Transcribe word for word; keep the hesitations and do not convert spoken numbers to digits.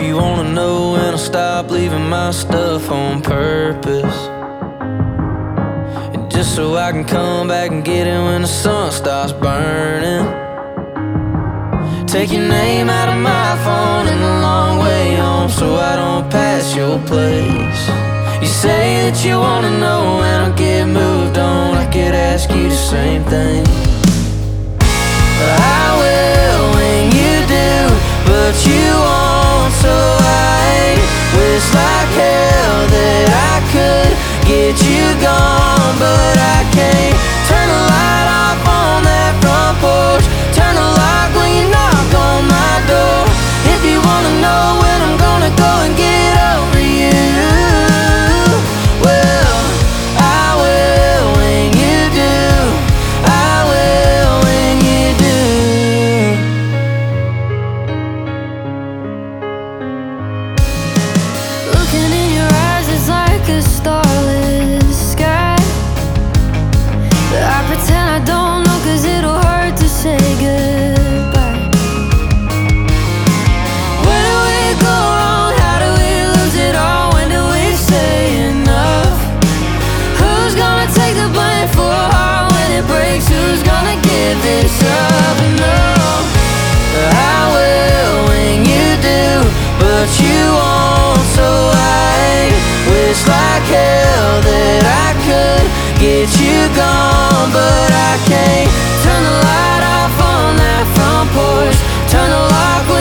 you wanna know when I'll stop leaving my stuff on purpose, and just so I can come back and get it when the sun starts burning. Take your name out of my phone in the long way home so I don't pass your place. You say that you wanna know when I get moved on, I could ask you the same thing. I will when you do, but you won't, so I wish like hell that I could get you gone, but I can't. Turn the light off on that front porch, turn the lock when you knock on my door. If you wanna know when I'm gonna go and get over you, well, I will when you do, I will when you do. Looking in your eyes is like a starless sky, but I pretend I don't know, cause it'll hurt to say goodbye. Where do we go wrong? How do we lose it all? When do we say enough? Who's gonna take the blame for a heart when it breaks? Who's gonna give this up? No, I will when you do, but you won't, so I wish like hell that I could get you gone, but I can't. Turn the light off on that front porch, turn the lock